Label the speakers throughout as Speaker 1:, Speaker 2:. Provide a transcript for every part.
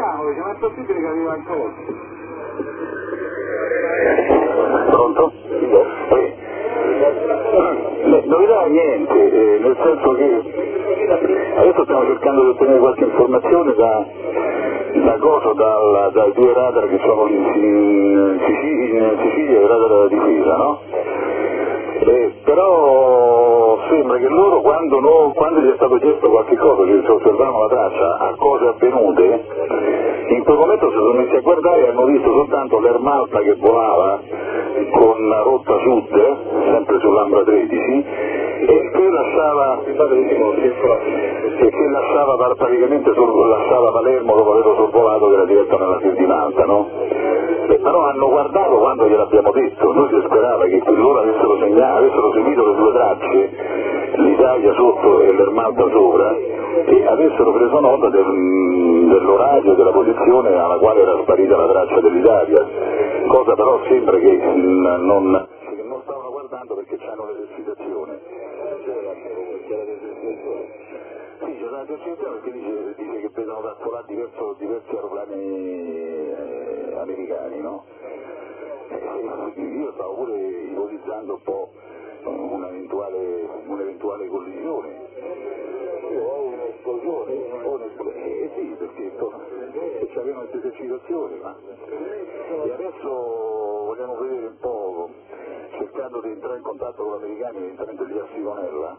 Speaker 1: chiamiamo, dice, ma è possibile che arriva ancora?
Speaker 2: Pronto? Novità niente, nel senso che adesso stiamo cercando di ottenere qualche informazione dai due radar che sono in Sicilia e il radar della difesa, no? Però sembra che loro quando gli è stato chiesto qualche cosa, cioè se osservavano la traccia a cose avvenute, in quel momento si sono messi a guardare e hanno visto soltanto l'Ermalta che volava con rotta sud, sempre sull'Ambra 13, e che lasciava praticamente lasciava Palermo dopo averlo sorvolato, che era diretto nella Ferdinanda, no? Però hanno guardato quando gliel'abbiamo detto, noi si sperava che loro avessero seguito le due tracce, l'Italia sotto e l'Ermalta sopra, e avessero preso nota dell'orario, della posizione alla quale era sparita la traccia dell'Italia, cosa però sembra che non stavano guardando perché c'hanno l'esercitazione. Sì, c'è la l'esercitazione perché dice che vedono da là diversi aeroplani americani, no? Io stavo pure ipotizzando un po' un'eventuale collisione. O un'esplosione? Sì, perché c'avevano queste esercitazioni, ma... E adesso vogliamo vedere un po', cercando di entrare in contatto con gli americani direttamente lì a Sigonella.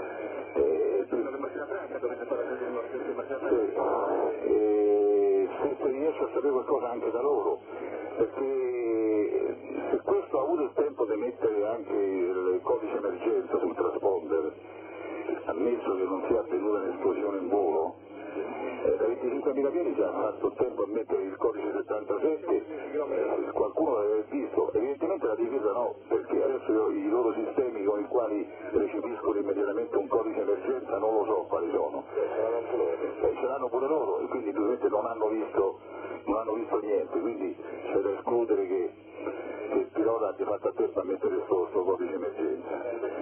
Speaker 2: Se riesce a sapere qualcosa anche da loro, perché se questo ha avuto il tempo di mettere anche il codice emergenza sul transponder, ammesso che non sia avvenuta un'esplosione in volo, da 25.000 piedi già ha fatto il tempo a mettere il codice 77, qualcuno l'aveva visto, evidentemente la difesa no, perché adesso i loro sistemi con i quali recepiscono immediatamente un codice emergenza non lo so quali sono, ce l'hanno pure loro e quindi ovviamente non hanno visto niente, quindi c'è da escludere che il pilota abbia fatto a tempo a mettere questo codice emergenza.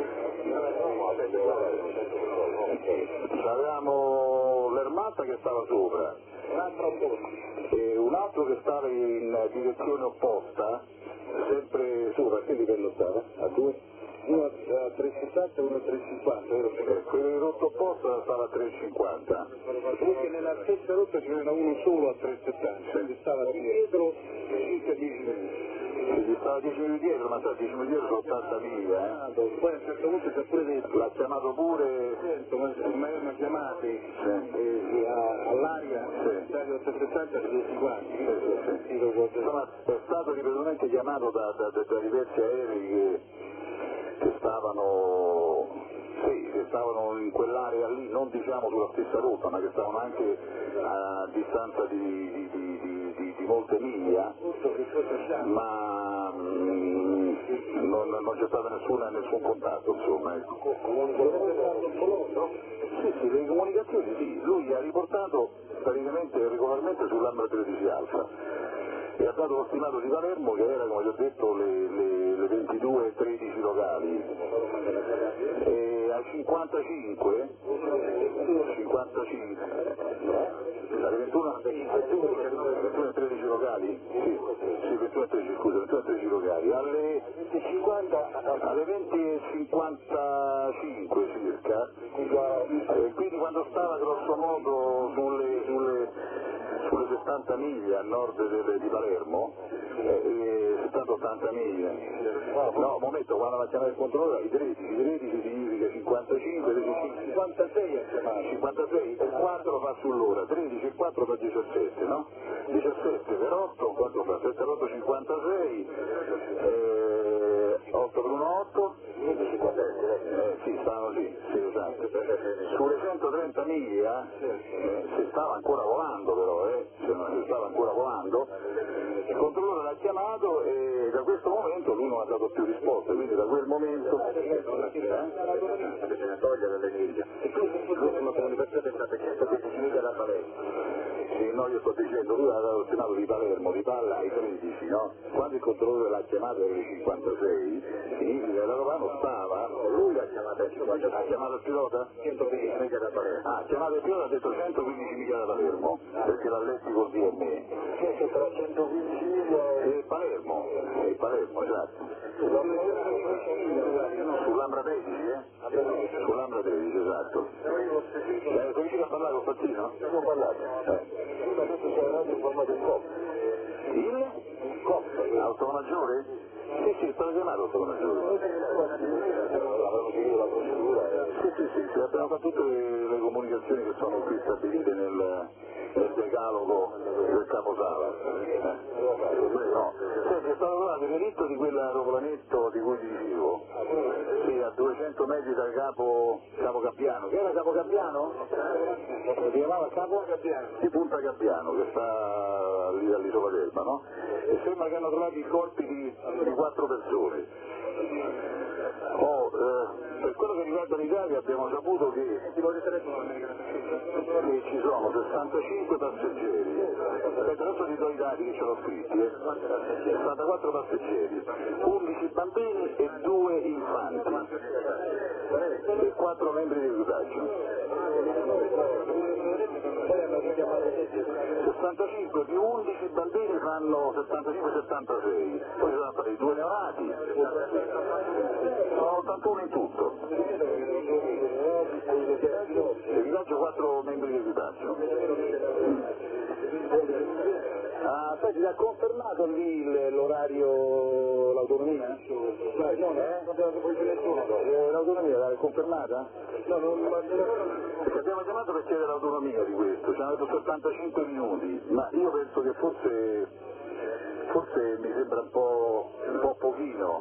Speaker 2: Avevamo l'Ermalta che stava sopra, e un altro che stava in direzione opposta, sempre sopra, che livello stava? A 2? Uno a 3,60 e uno a 3,50, quello di rotta opposta stava a 3,50. Perché nella stessa rotta ce n'era uno solo a 3,70, quindi stava dietro circa 10 minuti. Gli stava 10 minuti dietro, ma 10 minuti dietro sono 80 miglia, Poi a un certo punto ci ha pure detto, l'ha chiamato pure, ma erano chiamati all'aria, Italia 870 di tutti quanti. Insomma, è stato ripetutamente chiamato da diversi aerei che stavano in quell'area lì, non diciamo sulla stessa rotta, ma che stavano anche a distanza di molte miglia, ma non c'è stato nessun contatto, insomma. Ecco. Sì, le comunicazioni sì, lui ha riportato praticamente regolarmente sull'Ambra 13 Alfa e ha dato lo stimato di Palermo che era, come vi ho detto, le 22:13 locali. E a 55 alle 21:13 locali? Sì, 21:13, scusa, 21:13 locali. Alle 20:55 circa, quindi quando stava grosso modo sulle 70 miglia a nord di Palermo, 70-80 miglia. No, un momento, quando la chiamata il controllore, i 13 significa 55, 56 è chiamato. 56 e 4 fa sull'ora, 13 e 4 fa 17, no? 17 per 8, quanto fa? 7 per 8, 56, 8 per 1, 8, sì, stavano lì, sì, esatto. Sulle 130 miglia si stava ancora volando però, si stava ancora volando, il controllore l'ha chiamato e da questo momento lui non ha dato più risposte, quindi da quel momento bisogna togliere le miglia. L'ultima comunicazione è stata che è stata definita da Palermo. no, io sto dicendo, lui aveva chiamato di Palermo, di Palla ai 13, no? Quando il controllore l'ha chiamato alle 56, l'aeroplano stava, lui l'ha chiamato a 56, ha chiamato il pilota? 115 miglia da Palermo. Ah, ha chiamato il pilota, ha detto 115 miglia da Palermo, perché l'ha letti col DME. Che tra 115 miglia e Palermo, esatto. Sull'Ambra 13, Sull'Ambra 13, esatto. Sei riuscito a parlare con Fazzino? Non ho parlato. Prima ha detto che avevate informato il COP. Il? COP. Automaggiore? Sì, è stato chiamato Automaggiore. Avevano seguito la procedura. Sì, abbiamo fatto tutte le comunicazioni che sono qui stabilite nel decalogo del caposala. No. Senti, è stato trovato il delitto di quell'aeroplanetto di cui ti dicevo. Sì, a 200 metri dal capo Gabbiano. Che era Capo Gabbiano? Si chiamava Capo Gabbiano? Di Punta Gabbiano, che sta lì all'isola d'Elba, no? E sembra che hanno trovato i corpi di 4 persone. Per quello che riguarda l'Italia abbiamo saputo che ci sono 65 passeggeri, adesso ti do i dati che ce l'ho scritti, 64 passeggeri, 11 bambini e 2 infanti e 4 membri di equipaggio. 65 più 11 bambini fanno 75-76, poi ci sono stati 2 neonati, sono 81 in tutto. Equipaggio 4 membri di equipaggio. Senti, ti ha confermato lì l'orario, l'autonomia? L'autonomia l'ha confermata? No, perché abbiamo chiamato per chiedere l'autonomia di questo, ci hanno detto 75 minuti, ma io penso che forse mi sembra un po' pochino.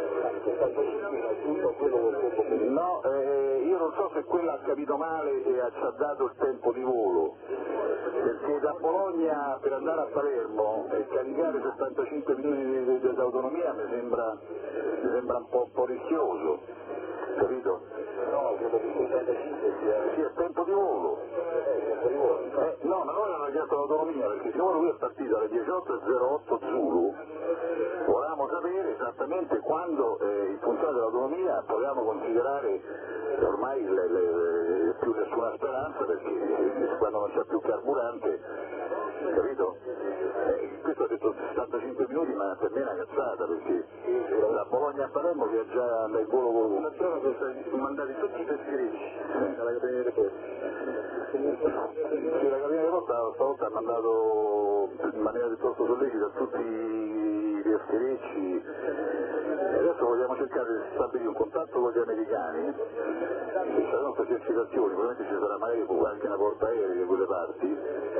Speaker 2: No, io non so se quella ha capito male e ci ha dato il tempo di volo, perché da Bologna per andare a Palermo e caricare 75 minuti di autonomia mi sembra un po' rischioso, capito? No, credo che 75 sia... Sì, è tempo di volo. No, ma noi abbiamo chiesto l'autonomia perché siccome lui è partito alle 18.08 Zulu, volevamo sapere esattamente quando in funzione dell'autonomia potevamo considerare ormai più nessuna speranza, perché quando non c'è più carburante, capito? Questo ha detto 75 minuti, ma per me è una cazzata, perché da Bologna a Palermo viaggia nel volo con una zona dove sono mandati tutti i pescherecci dalla cabina di posta. Sì, la cabina di posta stavolta ha mandato in maniera piuttosto sollecita tutti i pescherecci e adesso vogliamo cercare di stabilire un contatto con gli americani, ci saranno queste esercitazioni, probabilmente ci sarà magari anche una portaerei di quelle parti.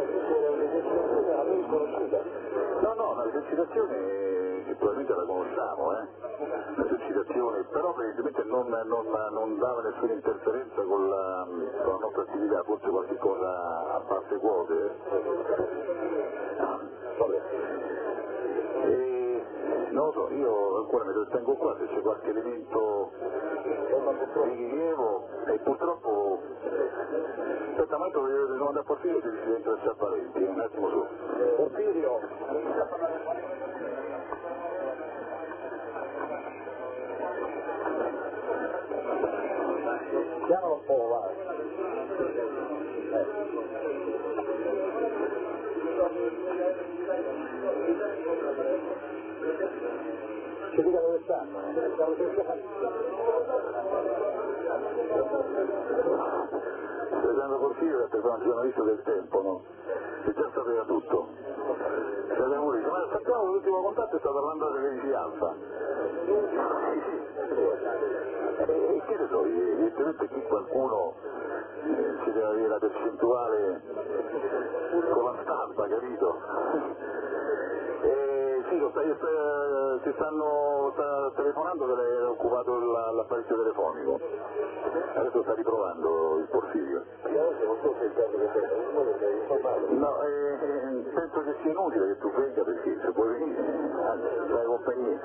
Speaker 2: No, l'esercitazione probabilmente la conosciamo, l'esercitazione, però evidentemente non dava nessuna interferenza con la nostra attività, forse qualche cosa a basse quote. Non lo so, io ancora mi trattengo qua, se c'è qualche elemento di rilievo e purtroppo... Aspetta, ma devo domandare a Porfirio se si entra a Valenti, un attimo su. Porfirio! Chiamalo un po', va. Ci dica dove stanno, Ferdinando Porfirio è un giornalista del Tempo, no? Che già sapeva tutto. Ma sappiamo che l'ultimo contatto è stato parlando delle 16 Alfa. E che ne so, evidentemente qui qualcuno si deve avere la percentuale con la stampa, capito? Sì, si stanno telefonando che lei è occupato l'apparecchio telefonico. Adesso sta riprovando il Porfirio. Non so se il caso che no, penso che sia inutile che tu venga, perché se puoi venire, dai compagnia.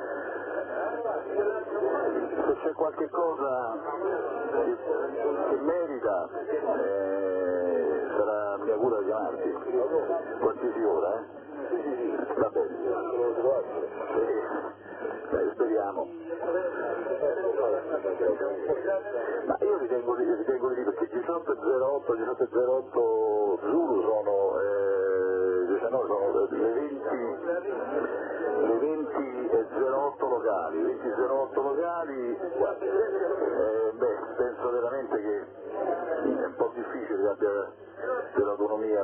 Speaker 2: Se c'è qualche cosa che merita, sarà mia cura chiamarti, qualsiasi ora, Va bene. Speriamo. Ma io ritengo di dire che 18.08 Zulu sono le 20.08 locali, penso veramente che è un po' difficile che abbia dell'autonomia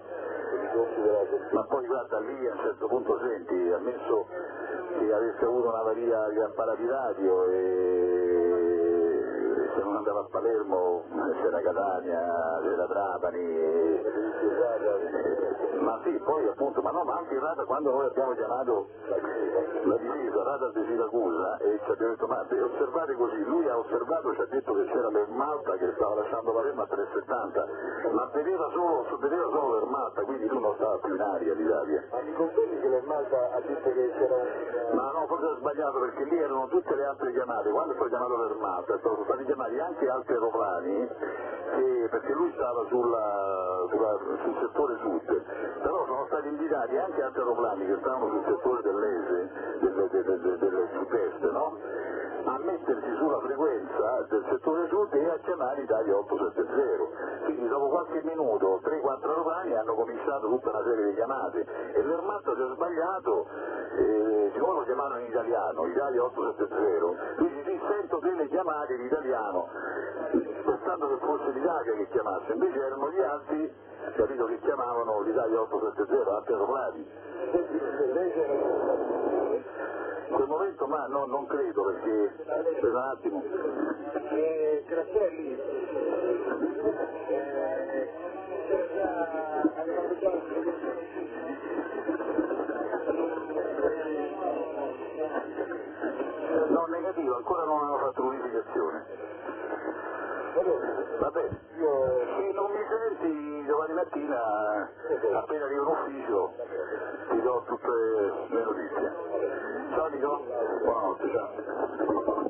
Speaker 2: ma poi guarda lì a un certo punto senti, ammesso che avesse avuto un'avaria di apparati radio e se non andava a Palermo c'era Catania, c'era Trapani, ma sì, poi appunto, ma anche in Rada quando noi abbiamo chiamato la difesa Rada di Siracusa e ci abbiamo detto ma osservate così, lui ha osservato, ci ha detto che c'era l'Ermalta che stava lasciando Palermo a 3,70, ma vedeva solo l'Ermalta, quindi lui non stava più in aria l'Italia.
Speaker 1: Ma mi confermi che l'Ermalta ha detto che c'era
Speaker 2: Ma no, forse ho sbagliato perché lì erano tutte le altre chiamate, quando fu chiamato l'Ermalta sono stati chiamati anche altri aeroplani perché lui stava sul settore sud, però sono stati invitati anche altri aeroplani che stavano sul settore dell'ESE, del sud-est, no? A mettersi sulla frequenza del settore sud e a chiamare Italia 870. Quindi dopo qualche minuto 3-4 aeroplani hanno cominciato tutta una serie di chiamate e l'Ermalta si è sbagliato, siccome lo chiamano in italiano, Italia 870, quindi sì, sento delle chiamate in italiano, pensando che fosse l'Italia che chiamasse, invece erano gli altri, capito, che chiamavano l'Italia 870, altri aeroplani. In quel momento ma no, non credo perché per un attimo.
Speaker 1: Grasselli.
Speaker 2: No, negativo, ancora non hanno fatto l'unificazione. Vabbè, se non mi senti domani mattina, appena arrivo in ufficio, ti do tutte le notizie. Ciao Nico, buonanotte, ciao.